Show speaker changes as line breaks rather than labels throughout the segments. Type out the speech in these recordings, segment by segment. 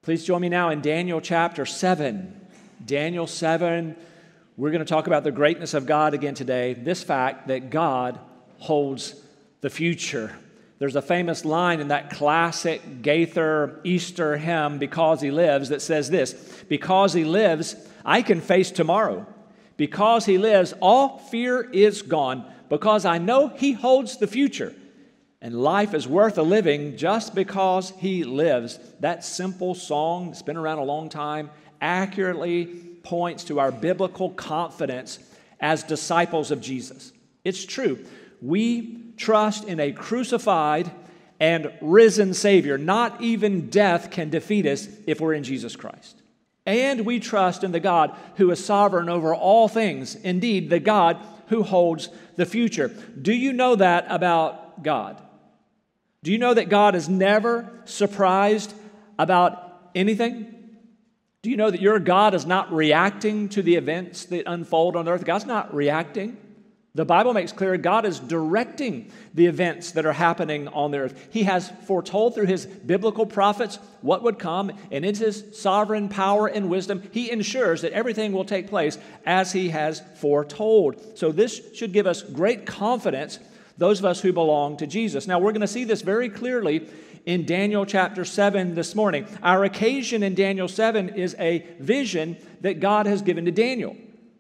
Please join me now in Daniel chapter 7. Daniel 7, we're going to talk about the greatness of God again today, this fact that God holds the future. There's a famous line in that classic Gaither Easter hymn, Because He Lives, that says this: because He lives, I can face tomorrow. Because He lives, all fear is gone, because I know He holds the future. And life is worth a living just because He lives. That simple song, it's been around a long time, accurately points to our biblical confidence as disciples of Jesus. It's true. We trust in a crucified and risen Savior. Not even death can defeat us if we're in Jesus Christ. And we trust in the God who is sovereign over all things. Indeed, the God who holds the future. Do you know that about God? Do you know that God is never surprised about anything? Do you know that your God is not reacting to the events that unfold on earth? God's not reacting. The Bible makes clear God is directing the events that are happening on the earth. He has foretold through His biblical prophets what would come, and in His sovereign power and wisdom, He ensures that everything will take place as He has foretold. So this should give us great confidence, those of us who belong to Jesus. Now, we're going to see this very clearly in Daniel chapter 7 this morning. Our occasion in Daniel 7 is a vision that God has given to Daniel.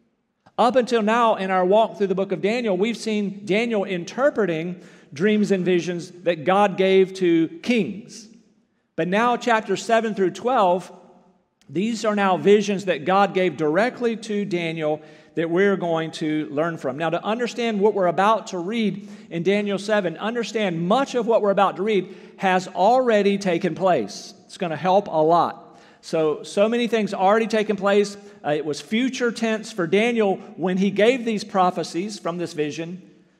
Up until now, in our walk through the book of Daniel, we've seen Daniel interpreting dreams and visions that God gave to kings. But now, chapters 7 through 12, these are now visions that God gave directly to Daniel that we're going to learn from. Now, to understand what we're about to read in Daniel 7, understand much of what we're about to read has already taken place. It's going to help a lot. So many things already taken place. It was future tense for Daniel when he gave these prophecies from this vision,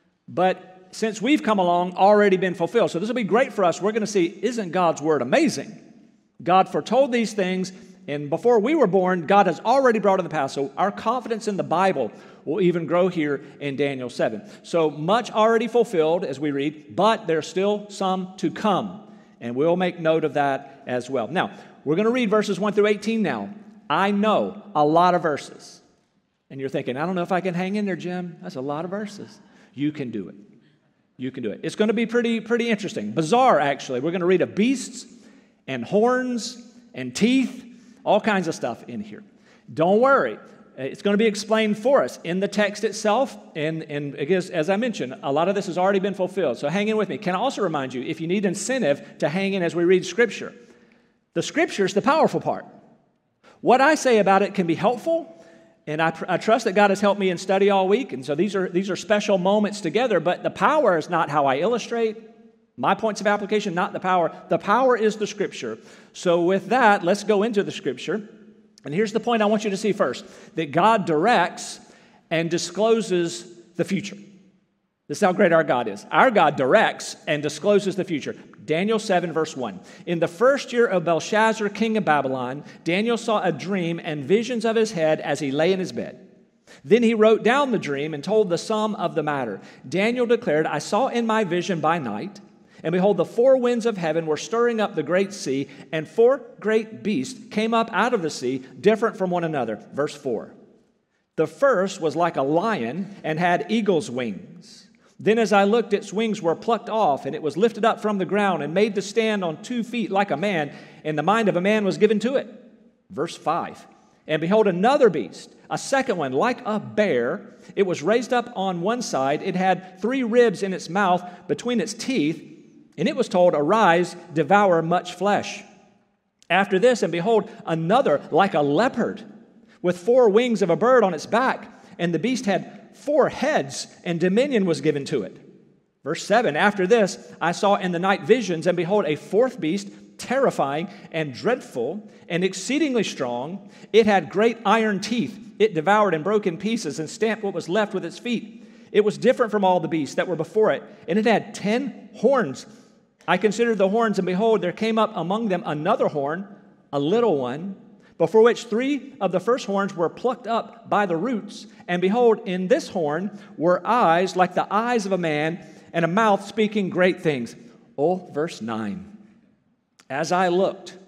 but since we've come along, already been fulfilled. So this will be great for us. We're going to see, isn't God's word amazing? God foretold these things, and before we were born, God has already brought in the past. So our confidence in the Bible will even grow here in Daniel 7. So much already fulfilled as we read, but there's still some to come. And we'll make note of that as well. Now, we're going to read verses 1 through 18 now. I know a lot of verses. And you're thinking, I don't know if I can hang in there, Jim. That's a lot of verses. You can do it. You can do it. It's going to be pretty interesting. Bizarre, actually. We're going to read of beasts and horns and teeth, all kinds of stuff in here. Don't worry. It's going to be explained for us in the text itself. And because, as I mentioned, a lot of this has already been fulfilled. So hang in with me. Can I also remind you, if you need incentive to hang in as we read Scripture, the Scripture is the powerful part. What I say about it can be helpful, and I trust that God has helped me in study all week. And so these are special moments together, but the power is not how I illustrate. My points of application, not the power. The power is the Scripture. So with that, let's go into the Scripture. And here's the point I want you to see first, that God directs and discloses the future. This is how great our God is. Our God directs and discloses the future. Daniel 7, verse 1. In the first year of Belshazzar, king of Babylon, Daniel saw a dream and visions of his head as he lay in his bed. Then he wrote down the dream and told the sum of the matter. Daniel declared, I saw in my vision by night, and behold, the four winds of heaven were stirring up the great sea, and four great beasts came up out of the sea, different from one another. Verse 4. The first was like a lion and had eagle's wings. Then as I looked, its wings were plucked off, and it was lifted up from the ground and made to stand on 2 feet like a man, and the mind of a man was given to it. Verse 5. And behold, another beast, a second one, like a bear. It was raised up on one side. It had 3 ribs in its mouth between its teeth, and it was told, arise, devour much flesh. After this, and behold, another like a leopard, with 4 wings of a bird on its back, and the beast had 4 heads, and dominion was given to it. Verse 7, after this, I saw in the night visions, and behold, a 4th beast, terrifying and dreadful and exceedingly strong. It had great iron teeth. It devoured and broke in pieces and stamped what was left with its feet. It was different from all the beasts that were before it, and it had 10 horns. I considered the horns, and behold, there came up among them another horn, a little one, before which 3 of the first horns were plucked up by the roots. And behold, in this horn were eyes like the eyes of a man, and a mouth speaking great things. Oh, verse 9. As I looked,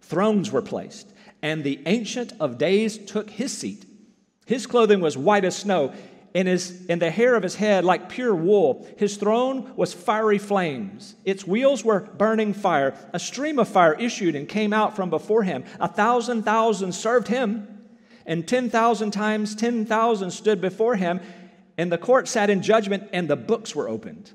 Thrones were placed, and the Ancient of Days took his seat. His clothing was white as snow, and the hair of his head like pure wool. His throne was fiery flames. Its wheels were burning fire. A stream of fire issued and came out from before him. 1,000,000 served him, and 10,000 times 10,000 stood before him. And the court sat in judgment, and the books were opened.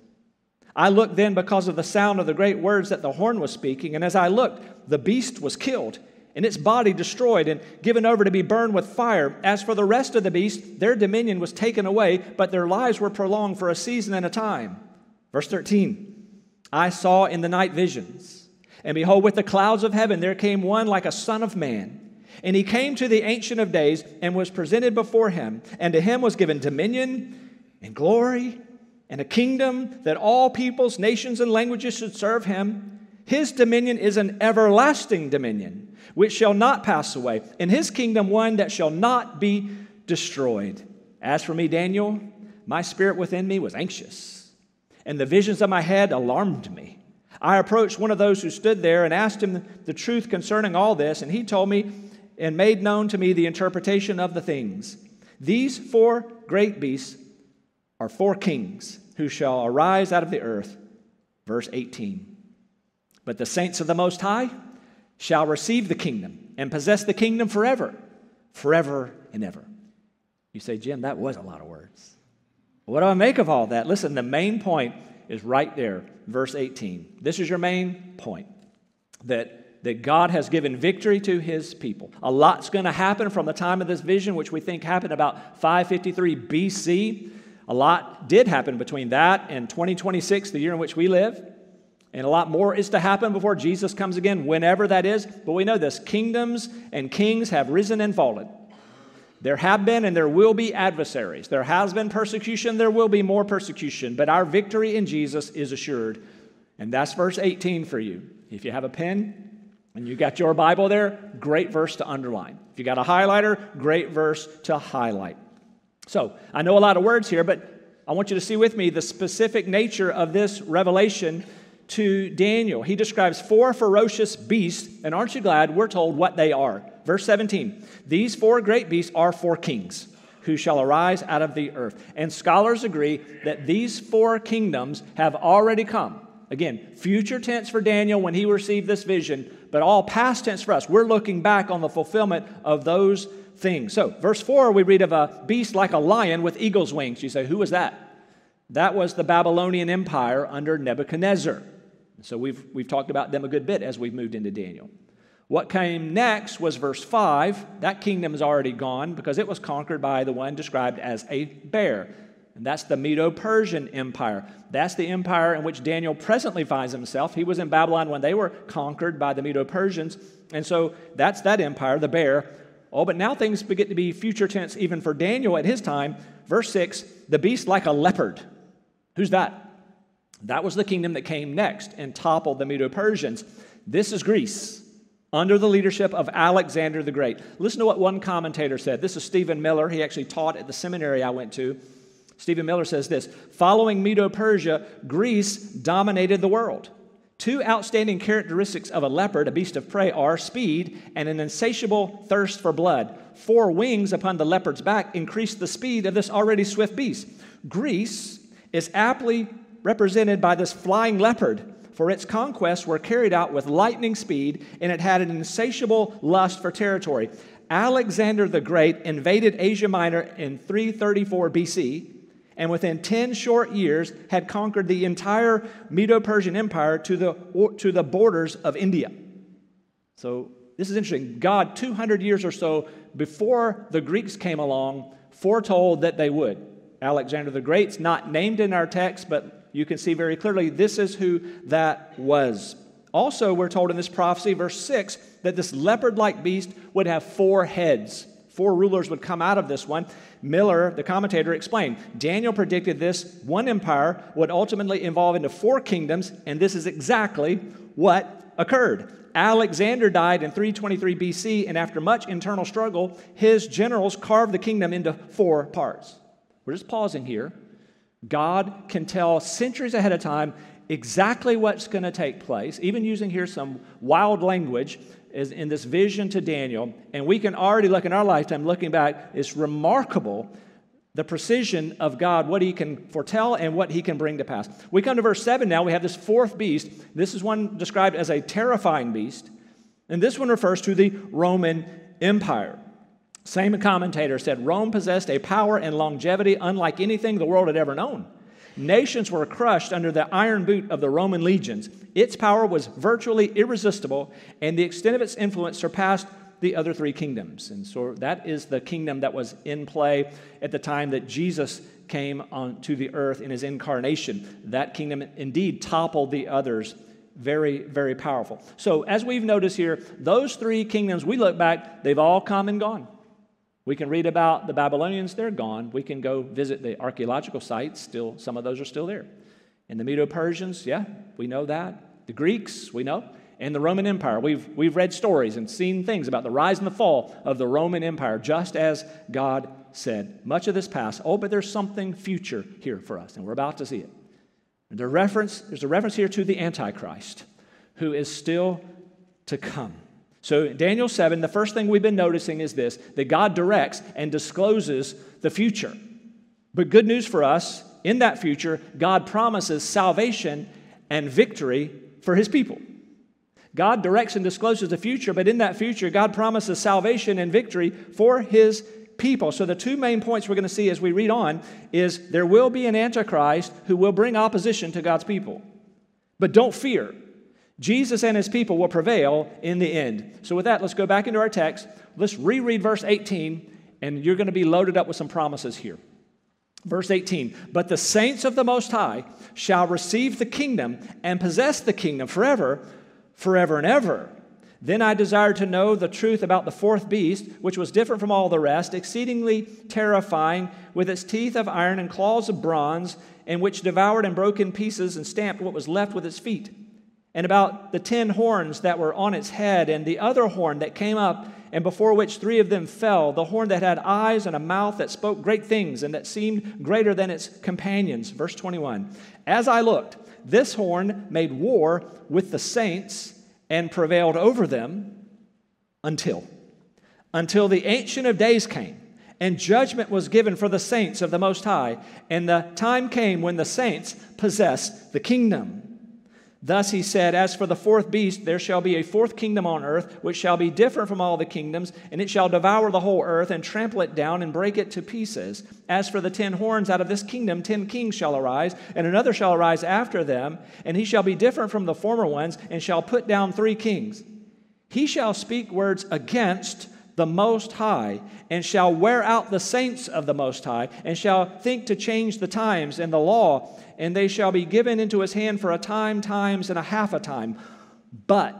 I looked then because of the sound of the great words that the horn was speaking, and as I looked, the beast was killed, and its body destroyed and given over to be burned with fire. As for the rest of the beasts, their dominion was taken away, but their lives were prolonged for a season and a time. Verse 13, I saw in the night visions, and behold, with the clouds of heaven there came one like a son of man. And he came to the Ancient of Days and was presented before him, and to him was given dominion and glory and a kingdom that all peoples, nations, and languages should serve him. His dominion is an everlasting dominion, which shall not pass away, and his kingdom one that shall not be destroyed. As for me, Daniel, my spirit within me was anxious, and the visions of my head alarmed me. I approached one of those who stood there and asked him the truth concerning all this, and he told me and made known to me the interpretation of the things. These 4 great beasts are 4 kings who shall arise out of the earth. Verse 18. But the saints of the Most High shall receive the kingdom and possess the kingdom forever, forever and ever. You say, Jim, that was a lot of words. What do I make of all that? Listen, the main point is right there, verse 18. This is your main point, that God has given victory to his people. A lot's going to happen from the time of this vision, which we think happened about 553 BC. A lot did happen between that and 2026, the year in which we live. And a lot more is to happen before Jesus comes again, whenever that is. But we know this, kingdoms and kings have risen and fallen. There have been and there will be adversaries. There has been persecution, there will be more persecution. But our victory in Jesus is assured. And that's verse 18 for you. If you have a pen and you got your Bible there, great verse to underline. If you got a highlighter, great verse to highlight. So, I know a lot of words here, but I want you to see with me the specific nature of this revelation to Daniel. He describes 4 ferocious beasts, and aren't you glad we're told what they are? Verse 17, these 4 great beasts are 4 kings who shall arise out of the earth. And scholars agree that these 4 kingdoms have already come. Again, future tense for Daniel when he received this vision, but all past tense for us. We're looking back on the fulfillment of those things. So, verse 4, we read of a beast like a lion with eagle's wings. You say, who was that? That was the Babylonian Empire under Nebuchadnezzar. So we've talked about them a good bit as we've moved into Daniel. What came next was verse 5. That kingdom is already gone because it was conquered by the one described as a bear. And that's the Medo-Persian Empire. That's the empire in which Daniel presently finds himself. He was in Babylon when they were conquered by the Medo-Persians. And so that's that empire, the bear. Oh, but now things begin to be future tense even for Daniel at his time. Verse 6, the beast like a leopard. Who's that? That was the kingdom that came next and toppled the Medo-Persians. This is Greece, under the leadership of Alexander the Great. Listen to what one commentator said. This is Stephen Miller. He actually taught at the seminary I went to. Stephen Miller says this, following Medo-Persia, Greece dominated the world. 2 outstanding characteristics of a leopard, a beast of prey, are speed and an insatiable thirst for blood. 4 wings upon the leopard's back increase the speed of this already swift beast. Greece is aptly represented by this flying leopard, for its conquests were carried out with lightning speed, and it had an insatiable lust for territory. Alexander the Great invaded Asia Minor in 334 BC, and within 10 short years had conquered the entire Medo-Persian Empire to the borders of India. So this is interesting. God, 200 years or so before the Greeks came along, foretold that they would. Alexander the Great's not named in our text, but you can see very clearly this is who that was. Also, we're told in this prophecy, verse 6, that this leopard-like beast would have 4 heads. 4 rulers would come out of this one. Miller, the commentator, explained, Daniel predicted this one empire would ultimately evolve into 4 kingdoms, and this is exactly what occurred. Alexander died in 323 BC, and after much internal struggle, his generals carved the kingdom into 4 parts. We're just pausing here. God can tell centuries ahead of time exactly what's going to take place, even using here some wild language is in this vision to Daniel. And we can already look in our lifetime, looking back, it's remarkable the precision of God, what he can foretell and what he can bring to pass. We come to verse 7 now. We have this fourth beast. This is one described as a terrifying beast. And this one refers to the Roman Empire. Same commentator said, Rome possessed a power and longevity unlike anything the world had ever known. Nations were crushed under the iron boot of the Roman legions. Its power was virtually irresistible, and the extent of its influence surpassed the other three kingdoms. And so that is the kingdom that was in play at the time that Jesus came onto the earth in his incarnation. That kingdom indeed toppled the others. Very, very powerful. So as we've noticed here, those three kingdoms, we look back, they've all come and gone. We can read about the Babylonians, they're gone. We can go visit the archaeological sites, still, some of those are still there. And the Medo-Persians, yeah, we know that. The Greeks, we know. And the Roman Empire. We've read stories and seen things about the rise and the fall of the Roman Empire, just as God said. Much of this past, but there's something future here for us, and we're about to see it. There's a reference here to the Antichrist, who is still to come. So in Daniel 7, the first thing we've been noticing is this, that God directs and discloses the future. But good news for us, in that future, God promises salvation and victory for his people. God directs and discloses the future, but in that future, God promises salvation and victory for his people. So the two main points we're going to see as we read on is there will be an Antichrist who will bring opposition to God's people. But don't fear. Jesus and his people will prevail in the end. So with that, let's go back into our text. Let's reread verse 18, and you're going to be loaded up with some promises here. Verse 18, but the saints of the Most High shall receive the kingdom and possess the kingdom forever and ever. Then I desired to know the truth about the fourth beast, which was different from all the rest, exceedingly terrifying, with its teeth of iron and claws of bronze, and which devoured and broke in pieces and stamped what was left with its feet. And about the 10 horns that were on its head, and the other horn that came up, and before which 3 of them fell, the horn that had eyes and a mouth that spoke great things, and that seemed greater than its companions. Verse 21, as I looked, this horn made war with the saints and prevailed over them until the Ancient of Days came, and judgment was given for the saints of the Most High, and the time came when the saints possessed the kingdom. Thus he said, as for the fourth beast, there shall be a fourth kingdom on earth, which shall be different from all the kingdoms, and it shall devour the whole earth, and trample it down, and break it to pieces. As for the 10 horns, out of this kingdom 10 kings shall arise, and another shall arise after them, and he shall be different from the former ones, and shall put down 3 kings. He shall speak words against the Most High, and shall wear out the saints of the Most High, and shall think to change the times and the law, and they shall be given into his hand for a time, times, and a half a time. But,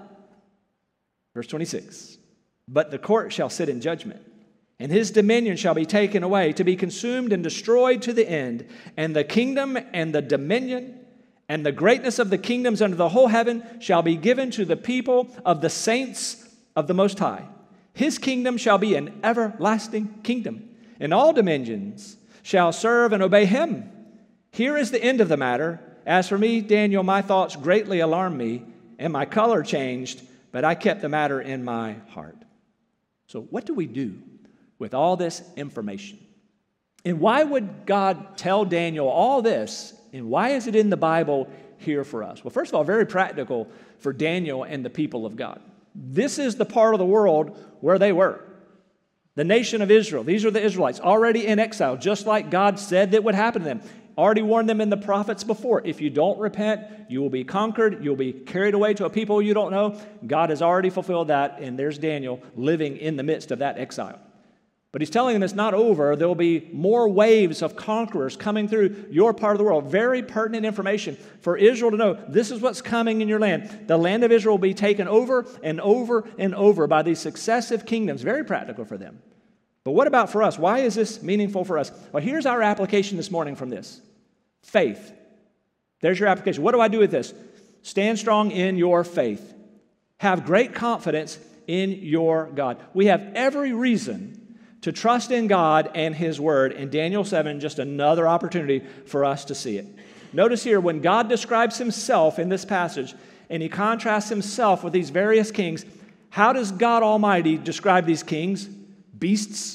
verse 26, but the court shall sit in judgment, and his dominion shall be taken away, to be consumed and destroyed to the end. And the kingdom and the dominion and the greatness of the kingdoms under the whole heaven shall be given to the people of the saints of the Most High. His kingdom shall be an everlasting kingdom, and all dominions shall serve and obey him. Here is the end of the matter. As for me, Daniel, my thoughts greatly alarmed me, and my color changed, but I kept the matter in my heart. So what do we do with all this information? And why would God tell Daniel all this, and why is it in the Bible here for us? Well, first of all, very practical for Daniel and the people of God. This is the part of the world where they were. The nation of Israel, these are the Israelites, already in exile, just like God said that would happen to them. Already warned them in the prophets before. If you don't repent, you will be conquered. You'll be carried away to a people you don't know. God has already fulfilled that, and there's Daniel living in the midst of that exile. But he's telling them it's not over. There will be more waves of conquerors coming through your part of the world. Very pertinent information for Israel to know. This is what's coming in your land. The land of Israel will be taken over and over and over by these successive kingdoms. Very practical for them. But what about for us? Why is this meaningful for us? Well, here's our application this morning from this. Faith. There's your application. What do I do with this? Stand strong in your faith. Have great confidence in your God. We have every reason to trust in God and His Word. In Daniel 7, just another opportunity for us to see it. Notice here, when God describes himself in this passage, and he contrasts himself with these various kings, how does God Almighty describe these kings? Beasts.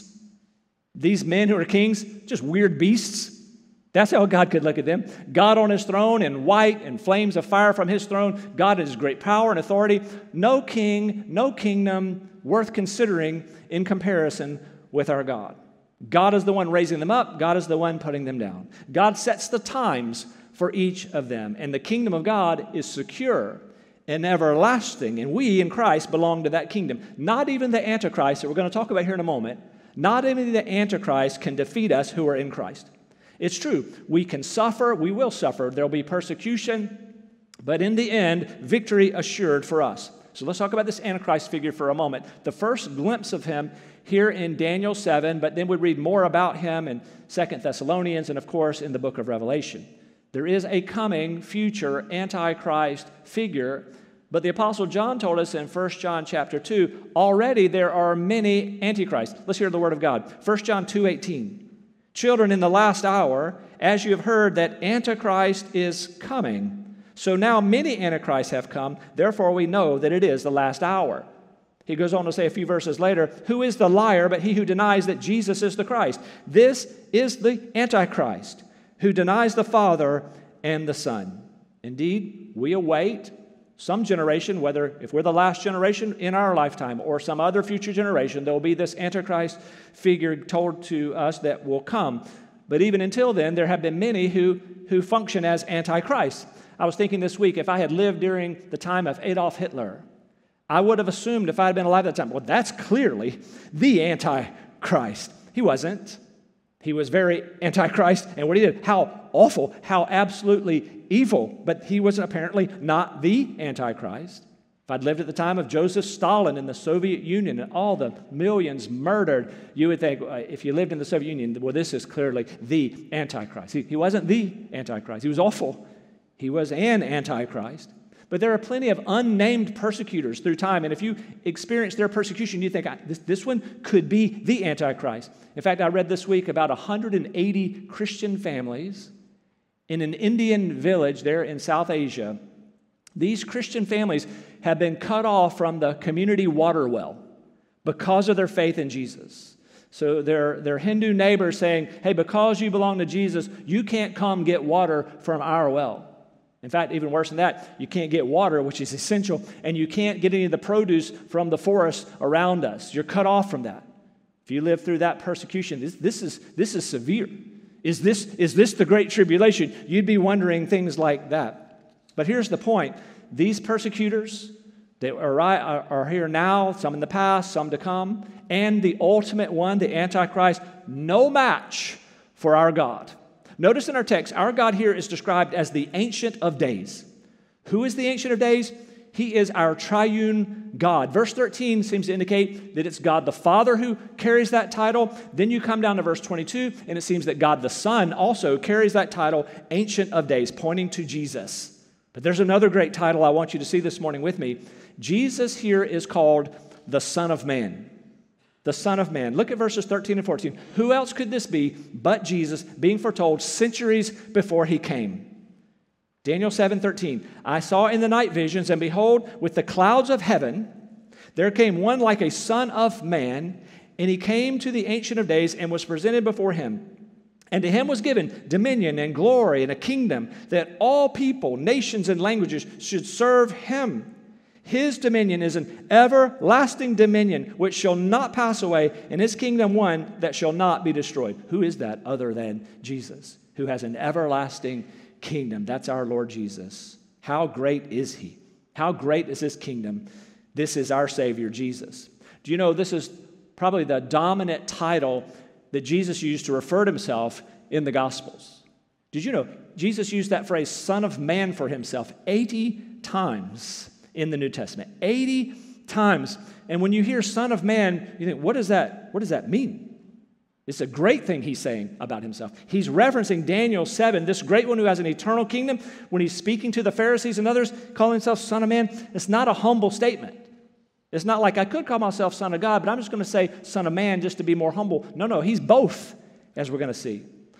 These men who are kings, just weird beasts. That's how God could look at them. God on his throne in white and flames of fire from his throne. God is great power and authority. No king, no kingdom worth considering in comparison with our God. God is the one raising them up. God is the one putting them down. God sets the times for each of them. And the kingdom of God is secure and everlasting. And we in Christ belong to that kingdom. Not even the Antichrist that we're going to talk about here in a moment, not even the Antichrist can defeat us who are in Christ. It's true. We can suffer. We will suffer. There will be persecution. But in the end, victory assured for us. So let's talk about this Antichrist figure for a moment. The first glimpse of him here in Daniel 7, but then we read more about him in 2 Thessalonians and, of course, in the book of Revelation. There is a coming future Antichrist figure, but the Apostle John told us in 1 John chapter 2, already there are many Antichrists. Let's hear the word of God. 1 John 2:18. Children, in the last hour, as you have heard that Antichrist is coming, so now many Antichrists have come, therefore we know that it is the last hour. He goes on to say a few verses later, who is the liar but he who denies that Jesus is the Christ? This is the Antichrist, who denies the Father and the Son. Indeed, we await some generation, whether if we're the last generation in our lifetime or some other future generation, there will be this Antichrist figure told to us that will come. But even until then, there have been many who function as Antichrist. I was thinking this week, if I had lived during the time of Adolf Hitler, I would have assumed if I had been alive at that time, well, that's clearly the Antichrist. He wasn't. He was very Antichrist, and what he did, how awful, how absolutely evil. But he was apparently not the Antichrist. If I'd lived at the time of Joseph Stalin in the Soviet Union and all the millions murdered, you would think, if you lived in the Soviet Union, well, this is clearly the Antichrist. He wasn't the Antichrist. He was awful. He was an Antichrist. But there are plenty of unnamed persecutors through time, and if you experience their persecution, you think, this one could be the Antichrist. In fact, I read this week about 180 Christian families in an Indian village there in South Asia. These Christian families have been cut off from the community water well because of their faith in Jesus. So their Hindu neighbors saying, hey, because you belong to Jesus, you can't come get water from our well. In fact, even worse than that, you can't get water, which is essential, and you can't get any of the produce from the forest around us. You're cut off from that. If you live through that persecution, this is severe. Is this the Great Tribulation? You'd be wondering things like that. But here's the point. These persecutors that are here now, some in the past, some to come, and the ultimate one, the Antichrist, no match for our God. Notice in our text, our God here is described as the Ancient of Days. Who is the Ancient of Days? He is our triune God. Verse 13 seems to indicate that it's God the Father who carries that title. Then you come down to verse 22, and it seems that God the Son also carries that title, Ancient of Days, pointing to Jesus. But there's another great title I want you to see this morning with me. Jesus here is called the Son of Man. The Son of Man. Look at verses 13 and 14. Who else could this be but Jesus, being foretold centuries before he came? Daniel 7:13. I saw in the night visions, and behold, with the clouds of heaven, there came one like a son of man, and he came to the Ancient of Days and was presented before him. And to him was given dominion and glory and a kingdom, that all people, nations, and languages should serve him. His dominion is an everlasting dominion which shall not pass away, and his kingdom one that shall not be destroyed. Who is that other than Jesus, who has an everlasting kingdom? That's our Lord Jesus. How great is he? How great is his kingdom? This is our Savior, Jesus. Do you know this is probably the dominant title that Jesus used to refer to himself in the Gospels? Did you know Jesus used that phrase, Son of Man, for himself 80 times in the New Testament? 80 times. And when you hear Son of Man, you think, what does that mean? It's a great thing he's saying about himself. He's referencing Daniel 7, this great one who has an eternal kingdom. When he's speaking to the Pharisees and others, calling himself Son of Man, it's not a humble statement. It's not like I could call myself Son of God, but I'm just going to say Son of Man just to be more humble. No, he's both, as we're going to see.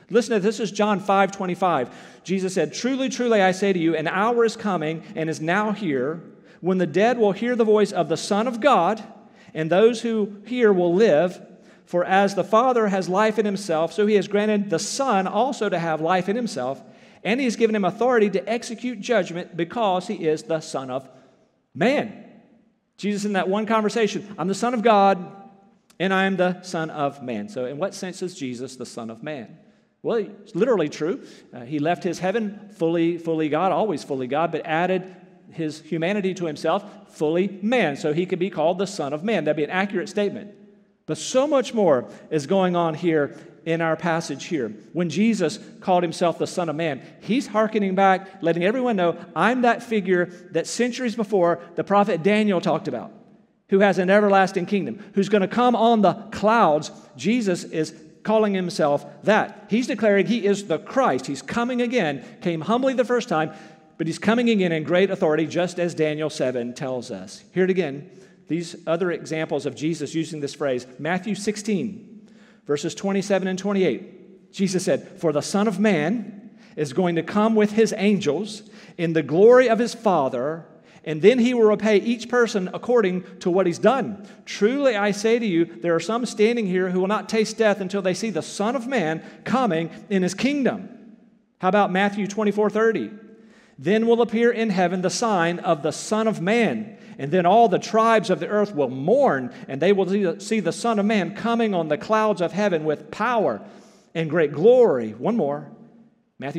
Listen to this is John 5:25. Jesus said, "Truly, truly, I say to you, an hour is coming and is now here when the dead will hear the voice of the Son of God, and those who hear will live. For as the Father has life in himself, so he has granted the Son also to have life in himself, and he has given him authority to execute judgment because he is the Son of Man." Jesus in that one conversation, I'm the Son of God, and I am the Son of Man. So in what sense is Jesus the Son of Man? Well, it's literally true. He left his heaven fully God, always fully God, but added his humanity to himself, fully man. So he could be called the Son of Man. That'd be an accurate statement. But so much more is going on here in our passage here. When Jesus called himself the Son of Man, he's hearkening back, letting everyone know, I'm that figure that centuries before the prophet Daniel talked about, who has an everlasting kingdom, who's going to come on the clouds. Jesus is calling himself that. He's declaring he is the Christ. He's coming again, came humbly the first time, but he's coming again in great authority, just as Daniel 7 tells us. Hear it again. These other examples of Jesus using this phrase. Matthew 16, verses 27 and 28. Jesus said, "For the Son of Man is going to come with his angels in the glory of his Father, and then he will repay each person according to what he's done. Truly I say to you, there are some standing here who will not taste death until they see the Son of Man coming in his kingdom." How about Matthew 24:30? "Then will appear in heaven the sign of the Son of Man, and then all the tribes of the earth will mourn, and they will see the Son of Man coming on the clouds of heaven with power and great glory." One more, Matthew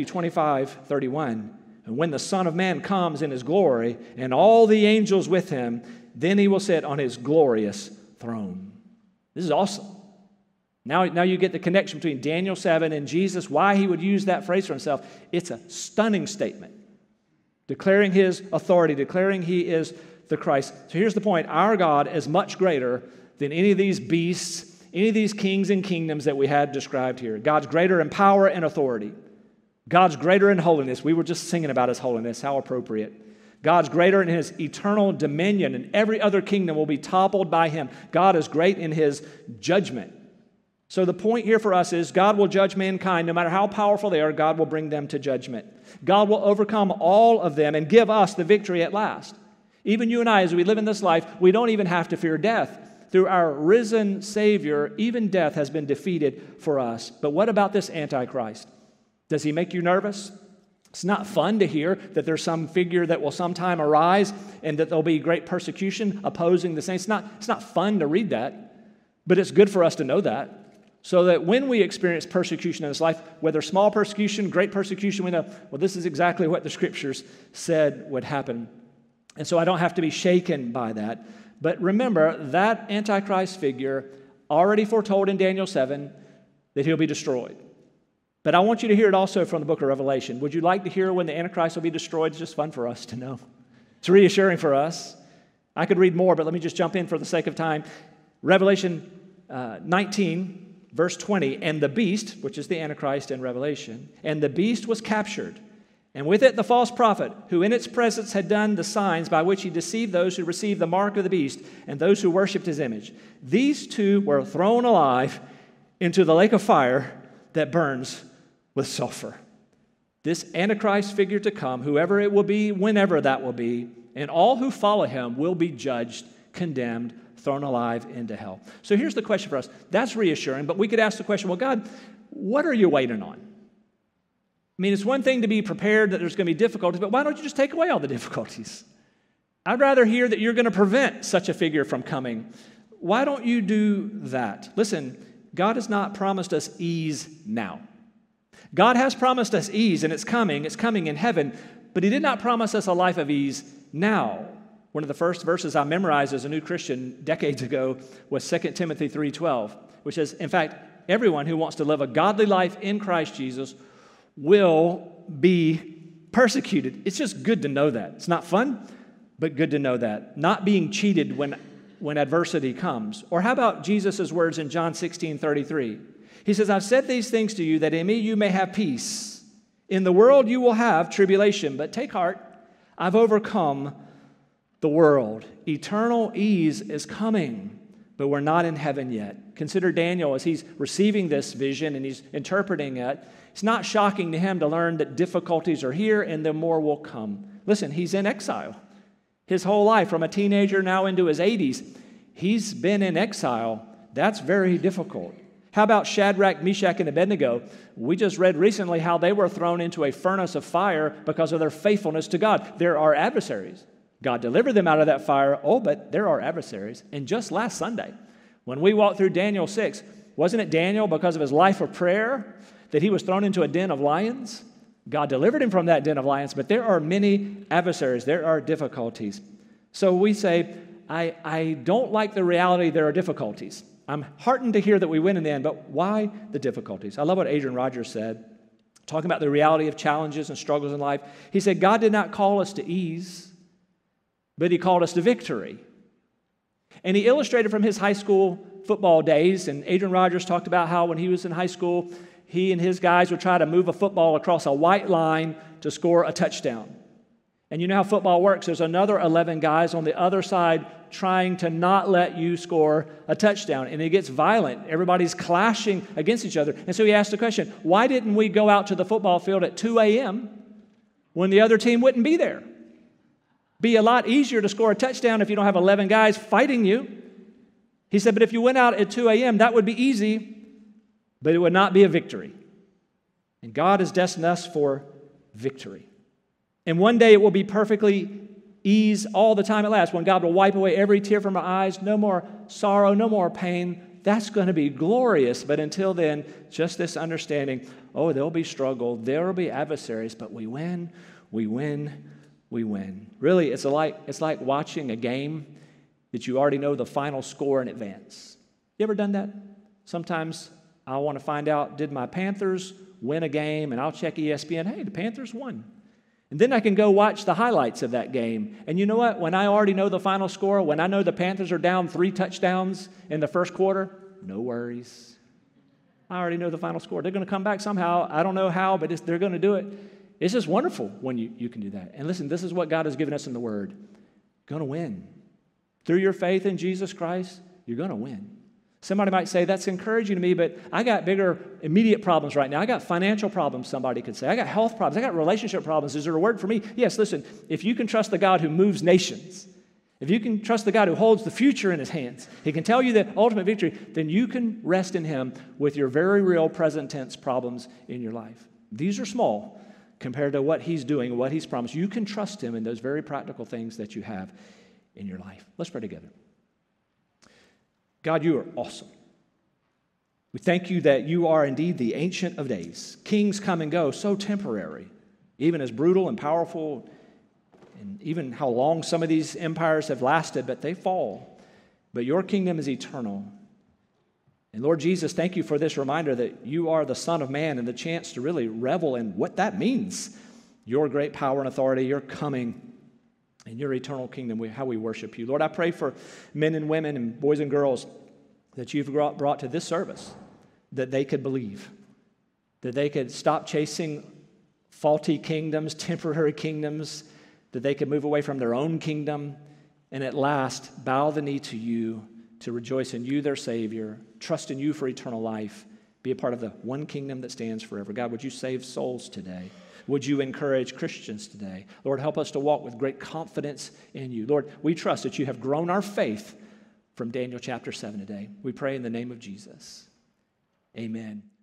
25:31. "And when the Son of Man comes in his glory, and all the angels with him, then he will sit on his glorious throne." This is awesome. Now you get the connection between Daniel 7 and Jesus, why he would use that phrase for himself. It's a stunning statement, declaring his authority, declaring he is the Christ. So here's the point. Our God is much greater than any of these beasts, any of these kings and kingdoms that we had described here. God's greater in power and authority. God's greater in holiness. We were just singing about his holiness. How appropriate. God's greater in his eternal dominion, and every other kingdom will be toppled by him. God is great in his judgment. So the point here for us is God will judge mankind. No matter how powerful they are, God will bring them to judgment. God will overcome all of them and give us the victory at last. Even you and I, as we live in this life, we don't even have to fear death. Through our risen Savior, even death has been defeated for us. But what about this Antichrist? Does he make you nervous? It's not fun to hear that there's some figure that will sometime arise and that there'll be great persecution opposing the saints. It's not fun to read that, but it's good for us to know that. So that when we experience persecution in this life, whether small persecution, great persecution, we know, well, this is exactly what the Scriptures said would happen. And so I don't have to be shaken by that. But remember, that Antichrist figure already foretold in Daniel 7 that he'll be destroyed. But I want you to hear it also from the book of Revelation. Would you like to hear when the Antichrist will be destroyed? It's just fun for us to know. It's reassuring for us. I could read more, but let me just jump in for the sake of time. Revelation 19, verse 20, "And the beast," which is the Antichrist in Revelation, "and the beast was captured, and with it the false prophet, who in its presence had done the signs by which he deceived those who received the mark of the beast and those who worshipped his image. These two were thrown alive into the lake of fire that burns with sulfur." This Antichrist figure to come, whoever it will be, whenever that will be, and all who follow him will be judged, condemned, thrown alive into hell. So here's the question for us. That's reassuring, but we could ask the question, well, God, what are you waiting on? I mean, it's one thing to be prepared that there's going to be difficulties, but why don't you just take away all the difficulties? I'd rather hear that you're going to prevent such a figure from coming. Why don't you do that? Listen, God has not promised us ease now. God has promised us ease, and it's coming in heaven, but he did not promise us a life of ease now. One of the first verses I memorized as a new Christian decades ago was 2 Timothy 3:12, which says, in fact, everyone who wants to live a godly life in Christ Jesus will be persecuted. It's just good to know that. It's not fun, but good to know that. Not being cheated when adversity comes. Or how about Jesus' words in John 16:33? He says, "I've said these things to you that in me you may have peace. In the world you will have tribulation, but take heart, I've overcome the world." Eternal ease is coming. but we're not in heaven yet. Consider Daniel as he's receiving this vision and he's interpreting it. It's not shocking to him to learn that difficulties are here and then more will come. Listen, he's in exile. His whole life, from a teenager now into his 80s, he's been in exile. That's very difficult. How about Shadrach, Meshach, and Abednego? We just read recently how they were thrown into a furnace of fire because of their faithfulness to God. There are adversaries. God delivered them out of that fire. Oh, but there are adversaries. And just last Sunday, when we walked through Daniel 6, wasn't it Daniel, because of his life of prayer, that he was thrown into a den of lions? God delivered him from that den of lions, but there are many adversaries. There are difficulties. So we say, I don't like the reality there are difficulties. I'm heartened to hear that we win in the end, but why the difficulties? I love what Adrian Rogers said, talking about the reality of challenges and struggles in life. He said, God did not call us to ease, but he called us to victory. And he illustrated from his high school football days, and Adrian Rogers talked about how when he was in high school, he and his guys would try to move a football across a white line to score a touchdown. And you know how football works. There's another 11 guys on the other side trying to not let you score a touchdown. And it gets violent. Everybody's clashing against each other. And so he asked the question, why didn't we go out to the football field at 2 a.m. when the other team wouldn't be there? Be a lot easier to score a touchdown if you don't have 11 guys fighting you. He said, but if you went out at 2 a.m., that would be easy, but it would not be a victory. And God has destined us for victory. And one day it will be perfectly ease all the time it lasts, when God will wipe away every tear from our eyes, no more sorrow, no more pain. That's going to be glorious. But until then, just this understanding, oh, there'll be struggle, there will be adversaries, but we win, we win, we win. Really, it's like watching a game that you already know the final score in advance. You ever done that? Sometimes I want to find out, did my Panthers win a game? And I'll check ESPN, hey, the Panthers won. And then I can go watch the highlights of that game. And you know what? When I already know the final score, when I know the Panthers are down 3 touchdowns in the first quarter, no worries. I already know the final score. They're going to come back somehow. I don't know how, but they're going to do it. It's just wonderful when you can do that. And listen, this is what God has given us in the Word. Going to win. Through your faith in Jesus Christ, you're going to win. Somebody might say, that's encouraging to me, but I got bigger immediate problems right now. I got financial problems, somebody could say. I got health problems. I got relationship problems. Is there a word for me? Yes, listen, if you can trust the God who moves nations, if you can trust the God who holds the future in his hands, he can tell you the ultimate victory, then you can rest in him with your very real present tense problems in your life. These are small compared to what he's doing, what he's promised. You can trust him in those very practical things that you have in your life. Let's pray together. God, you are awesome. We thank you that you are indeed the Ancient of Days. Kings come and go, so temporary, even as brutal and powerful, and even how long some of these empires have lasted, but they fall. But your kingdom is eternal. And Lord Jesus, thank you for this reminder that you are the Son of Man and the chance to really revel in what that means. Your great power and authority, your coming in your eternal kingdom, how we worship you. Lord, I pray for men and women and boys and girls that you've brought to this service, that they could believe, that they could stop chasing faulty kingdoms, temporary kingdoms, that they could move away from their own kingdom, and at last bow the knee to you, to rejoice in you, their Savior, trust in you for eternal life, be a part of the one kingdom that stands forever. God, would you save souls today? Would you encourage Christians today? Lord, help us to walk with great confidence in you. Lord, we trust that you have grown our faith from Daniel chapter 7 today. We pray in the name of Jesus. Amen.